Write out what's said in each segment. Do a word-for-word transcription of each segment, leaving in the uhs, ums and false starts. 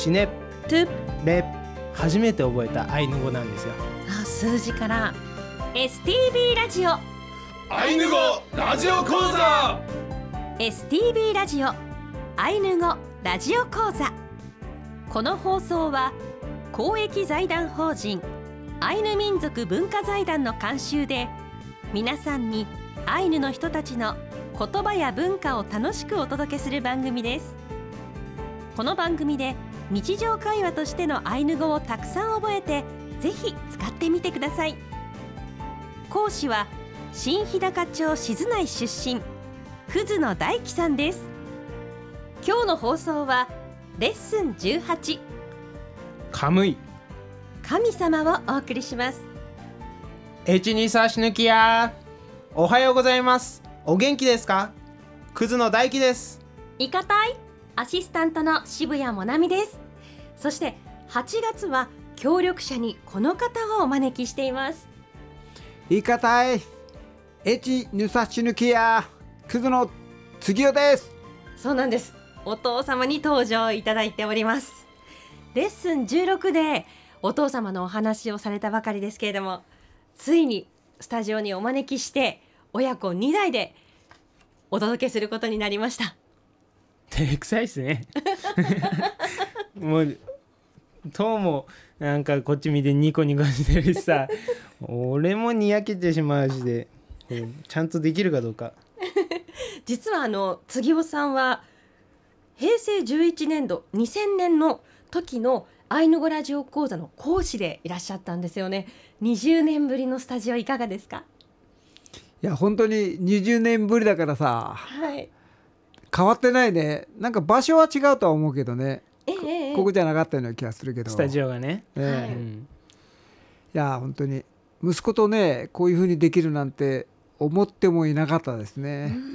シネトゥレ初めて覚えたアイヌ語なんですよ。 あ数字から エスティービー ラジオアイヌ語ラジオ講座エスティービー ラジオアイヌ語ラジオ講座。この放送は公益財団法人アイヌ民族文化財団の監修で皆さんにアイヌの人たちの言葉や文化を楽しくお届けする番組です。この番組で日常会話としてのアイヌ語をたくさん覚えてぜひ使ってみてください。講師は新日高町静内出身葛野大樹さんです。今日の放送はレッスンじゅうはちカムイ神様をお送りします。 エチニサシヌキヤおはようございます。お元気ですか？葛野大樹です。 いかたいアシスタントの渋谷もなみです。そしてはちがつは協力者にこの方をお招きしています。 いかたいエチヌサシヌキヤ葛野次男です。 そうなんです。お父様に登場いただいております。レッスンじゅうろくでお父様のお話をされたばかりですけれども、ついにスタジオにお招きして親子にだいでお届けすることになりました。 照れくさいですねもうとうもなんかこっち見てニコニコしてるしさ俺もにやけてしまうしでちゃんとできるかどうか実はあの次男さんはへいせいじゅういちねんどにせんねんの時のアイヌ語ラジオ講座の講師でいらっしゃったんですよね。にじゅうねんぶりのスタジオいかがですか？ いや本当ににじゅうねんぶりだからさ、 はい、 変わってないね。なんか場所は違うとは思うけどね、 ええええ、 ここじゃなかったような気がするけどスタジオがね、 ええはいうん、 いや本当に息子とねこういう風にできるなんて思ってもいなかったですね。 うん、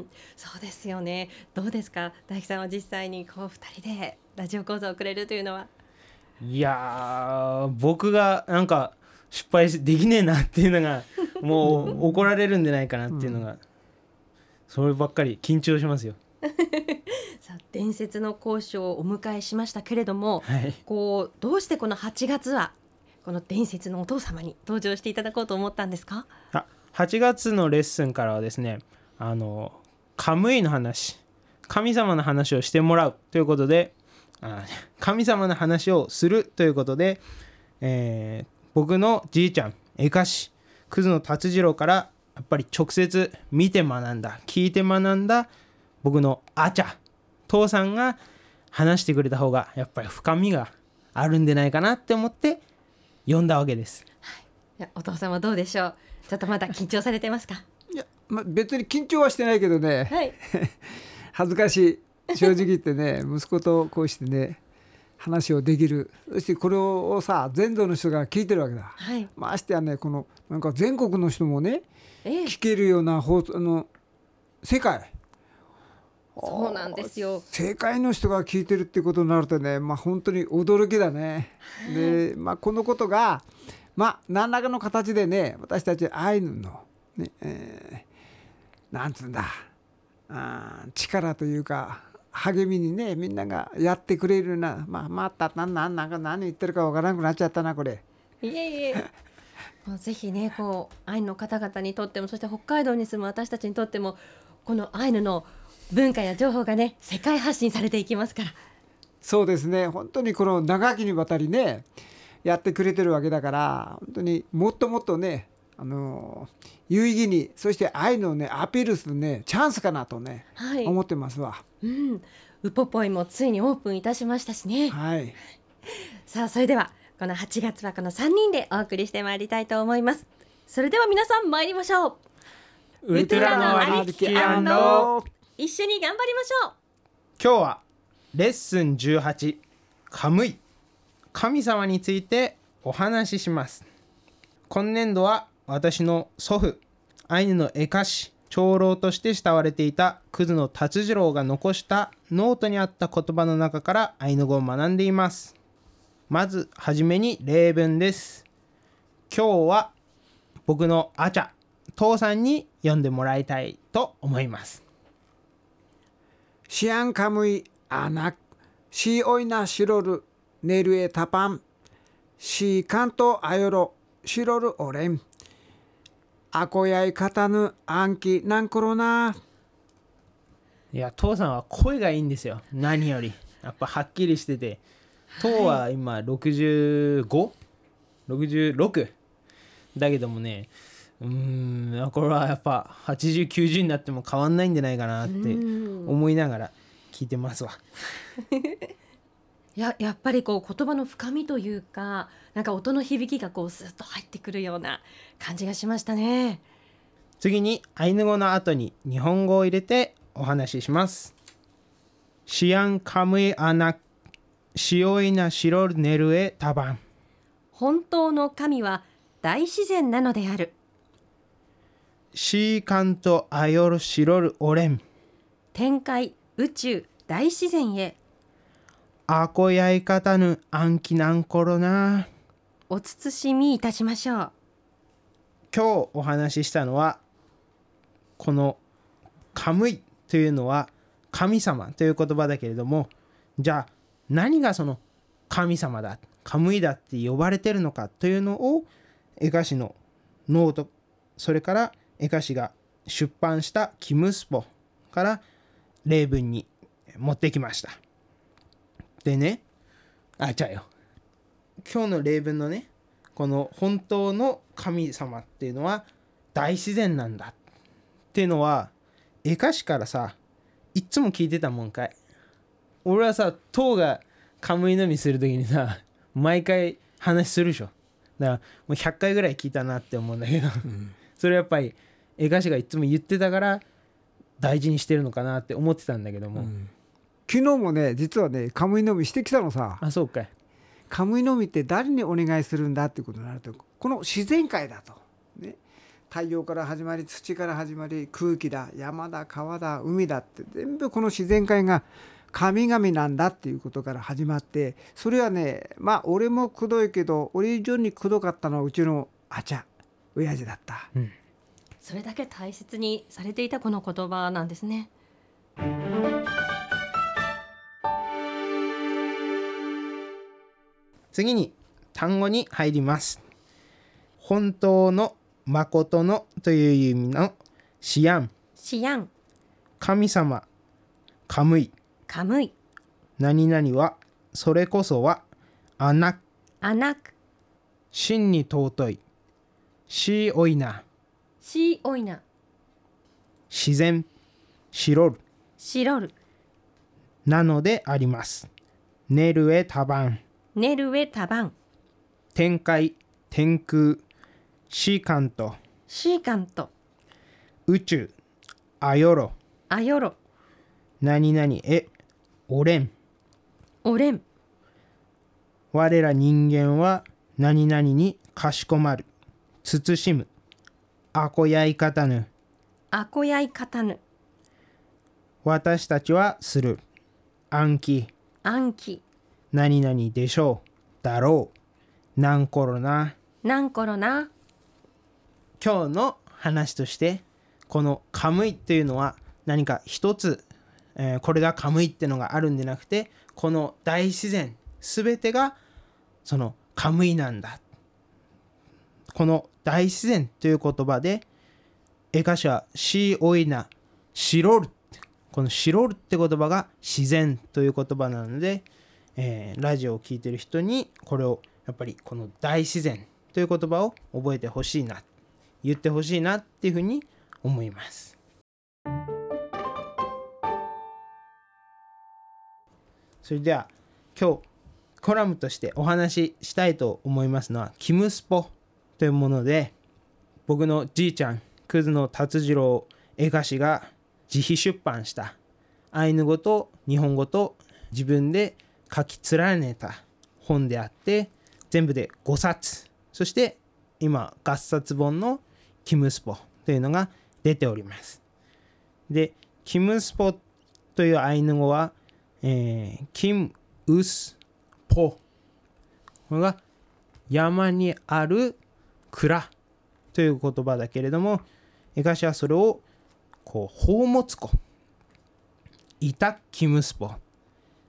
そうですよね。どうですか大樹さんは実際にこうふたりでラジオ講座をくれるというのは。 いや僕がなんか失敗できねえなっていうのがもう怒られるんじゃないかなっていうのが、うん、そればっかり緊張しますよさあ伝説の講師をお迎えしましたけれども、 はい、 こうどうしてこのはちがつはこの伝説のお父様に登場していただこうと思ったんですか？ あはちがつのレッスンからはですね、あのカムイの話、神様の話をしてもらうということで、あ神様の話をするということで、えー、僕のじいちゃんエカシ葛野達次郎からやっぱり直接見て学んだ聞いて学んだ僕のあちゃ父さんが話してくれた方がやっぱり深みがあるんでないかなって思って読んだわけです、 はい、いやお父さんはどうでしょう？ちょっとまだ緊張されてますか？ いや、まあ、別に緊張はしてないけどね、 はい、 恥ずかしい正直言ってね息子とこうしてね話をできる。そしてこれをさ全土の人が聞いてるわけだ、 はい、 ましてやねこのなんか全国の人もね、 ええ、 聞けるような放送の世界、 そうなんですよ。 世界の人が聞いてるってことになるとね、まあ、本当に驚きだね、はい、で、まあ、このことが、まあ、何らかの形でね私たちアイヌの、ねえー、なんつうんだあ力というか励みにねみんながやってくれるような、まあ、また何何何何言ってるかわからなくなっちゃったなこれ。 いえいえもうぜひねこうアイヌの方々にとってもそして北海道に住む私たちにとってもこのアイヌの文化や情報がね世界発信されていきますから。 そうですね本当にこの長きにわたりねやってくれてるわけだから本当にもっともっとねあの有意義にそしてアイヌをねアピールするねチャンスかなとね、はい、思ってますわ。 うん、ウポポイもついにオープンいたしましたしね、 はい、 さあそれではこのはちがつはこのさんにんでお送りしてまいりたいと思います。それでは皆さん参りましょう。 ウトラの歩きアンド一緒に頑張りましょう。 今日はレッスンじゅうはちカムイ神様についてお話しします。今年度は私の祖父アイヌの絵歌師長老として慕われていた葛野達次郎が残したノートにあった言葉の中からアイヌ語を学んでいます。まずはじめに例文です。今日は僕のあちゃ父さんに読んでもらいたいと思います。 シアンカムイアナシーオイナシロルネルエタパンシーカントアヨロシロルオレンアコヤイカタヌアンキナンコロナ。 いや父さんは声がいいんですよ。何よりやっぱはっきりしてて、父は今ろくじゅうご、ろくじゅうろくだけどもね、うーんこれはやっぱはちじゅうきゅうじゅうになっても変わんないんじゃないかなって思いながら聞いてますわ。 や, やっぱりこう言葉の深みというか、なんか音の響きがこうスッと入ってくるような感じがしましたね。 次にアイヌ語の後に日本語を入れてお話しします。シアンカムイアナシオイナシロルネルエタバン。 本当の神は大自然なのである。 シーカントアヨルシロルオレン。 天界、宇宙、大自然へアコヤイカタヌアンキナンコロナ。 お慎みいたしましょう。 今日お話ししたのは、このカムイというのは神様という言葉だけれども、じゃあ何がその神様だ、カムイだって呼ばれてるのかというのを絵歌詞のノート、それから絵歌詞が出版したキムスポから例文に持ってきました。でね、あ、じゃあよ。今日の例文のね、この本当の神様っていうのは大自然なんだっていうのは、絵歌詞からさ、いっつも聞いてたもんかい。俺はさ、塔がカムイのみするときにさ、毎回話するでしょ。だからもうひゃっかいぐらい聞いたなって思うんだけど、うん、それやっぱり絵歌詞がいっつも言ってたから大事にしてるのかなって思ってたんだけども、うん、 昨日もね実はねカムイのみしてきたのさ。 あ、そうかい。 カムイのみって誰にお願いするんだっていうことになると、この自然界だと、ね、太陽から始まり土から始まり空気だ山だ川だ海だって全部この自然界が神々なんだっていうことから始まって、それはね、まあ俺もくどいけど俺以上にくどかったのはうちのあちゃ親父だった、うん、 それだけ大切にされていたこの言葉なんですね。 次に単語に入ります。本当の、誠のという意味のシアン、 シアン、 神様、カムイ、 カムイ、 何々は、それこそは、アナク、 アナク、 真に尊い、シーオイナ、 シーオイナ、 自然、シロル、 シロル、 なのであります。ネルエタバン、 ネルエタバン、 天界、天空、シーカント、 シーカント、 宇宙、アヨロ、 アヨロ、 何々へ、オレン、 オレン、 我ら人間は何々にかしこまる、慎む、あこやいかたぬ、 あこやいかたぬ、 私たちはする、暗記、 暗記、 何々でしょう、だろう、なんころな、 なんころな。 今日の話として、このカムイっていうのは何か一つ、えー、これがカムイってのがあるんでなくて、この大自然すべてがそのカムイなんだ。この大自然という言葉で、絵歌詞はシーオイナ、シロル、このシロルって言葉が自然という言葉なので、えー、ラジオを聴いてる人にこれをやっぱりこの大自然という言葉を覚えてほしいな、言ってほしいなっていうふうに思います。それでは今日コラムとしてお話ししたいと思いますのはキムスポというもので、僕のじいちゃん葛野達次郎絵歌師が自費出版したアイヌ語と日本語と自分で書き連ねた本であって、全部でごさつ、そして今合冊本のキムスポというのが出ております。で、キムスポというアイヌ語は、えー、キムウスポ、これが山にある蔵という言葉だけれども、絵歌詞はそれをこう宝物庫、イタキムスポ、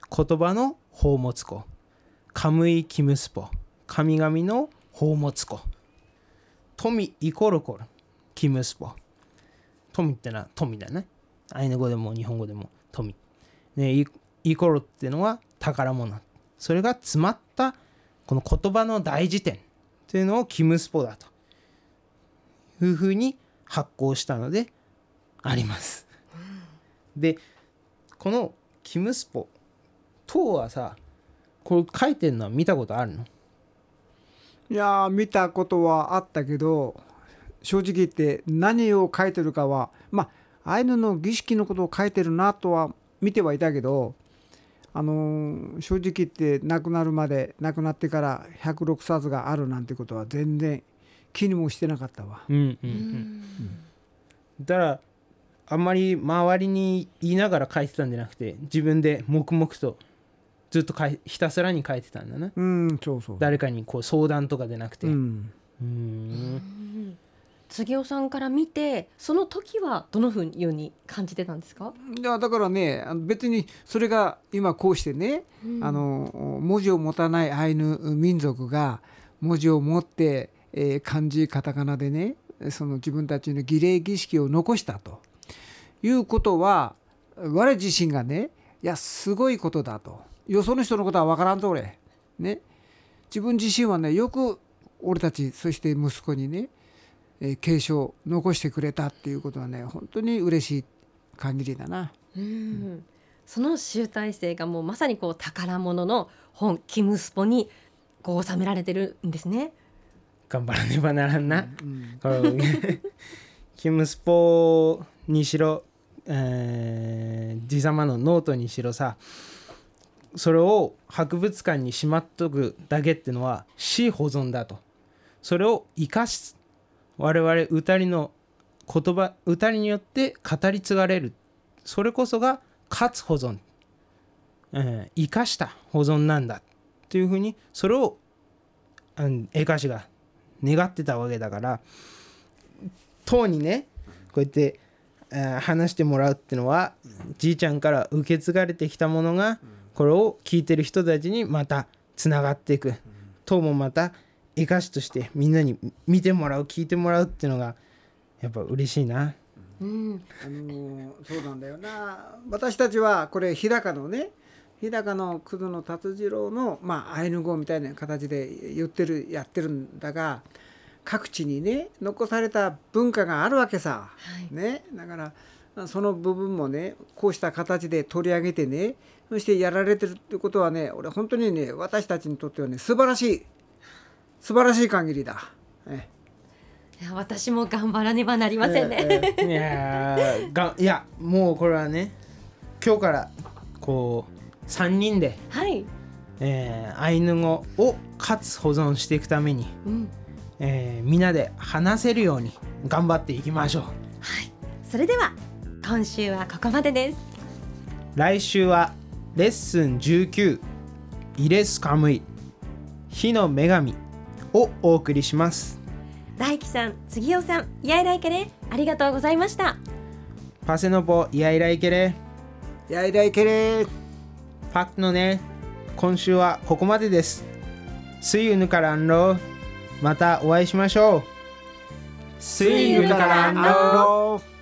言葉の宝物庫、カムイキムスポ、神々の宝物庫、富イコロコルキムスポ、富ってのは富だね。アイヌ語でも日本語でも富、ね、イ, イコロっていうのは宝物、それが詰まったこの言葉の大辞典というのをキムスポだというふうに発行したのであります。でこのキムスポ等はさ、これ書いてるのは見たことあるの？ いやー見たことはあったけど、正直言って何を書いてるかは、まあアイヌの儀式のことを書いてるなとは見てはいたけど、あのー正直言って亡くなるまで、亡くなってからひゃくろくさつがあるなんてことは全然気にもしてなかったわ。 うんうんうん、だからあんまり周りに言いながら書いてたんじゃなくて、自分で黙々とずっと書いひたすらに書いてたんだな。 うん、そうそう。 誰かにこう相談とかでなくて、 ううんん、 うーん杉尾さんから見てその時はどのふうに感じてたんですか？ いやだからね、あの別にそれが今こうしてね、 うんあの文字を持たないアイヌ民族が文字を持って、えー漢字カタカナでね、その自分たちの儀礼儀式を残したということは、我自身がね、いやすごいことだと。よその人のことは分からんと俺ね、自分自身はね、よく俺たち、そして息子にね、えー継承残してくれたっていうことはね、本当に嬉しい限りだな。 うんその集大成がもうまさにこう宝物の本キムスポにこう収められてるんですね。 頑張らねばならんな、 うんこれキムスポにしろ、えー、地様のノートにしろさ、それを博物館にしまっとくだけってのは私保存だと。それを生かし、我々歌りの言葉、歌りによって語り継がれる、それこそが活保存、えー、生かした保存なんだっていうふうに、それを絵歌師が願ってたわけだから、当にねこうやって、えー話してもらうってのは、じいちゃんから受け継がれてきたものが、これを聞いてる人たちにまたつながっていく、当もまた絵歌師としてみんなに見てもらう、聞いてもらうっていうのがやっぱ嬉しいな。 うんあのそうなんだよな。私たちはこれ日高のね、日高の久度の達次郎の、まあ、アイヌ語みたいな形で言ってるやってるんだが、各地にね残された文化があるわけさ、 はいね、だからその部分もねこうした形で取り上げてね、そしてやられてるってことはね、俺本当にね私たちにとってはね素晴らしい素晴らしい限りだ。えいや私も頑張らねばなりませんね。 ええいやーがいやもうこれはね、今日からこうさんにんで、 はい、 えーアイヌ語をかつ保存していくために、 うんえーみんなで話せるように頑張っていきましょう。 はい、それでは今週はここまでです。 来週はレッスンじゅうきゅうイレスカムイ火の女神をお送りします。 大輝さん、杉尾さん、イヤイライケレありがとうございました。 パセノポイヤイライケレやいらいけれー。 パクのね、今週はここまでです。See you ぬからんろ、またお会いしましょう。See you ぬからんろ。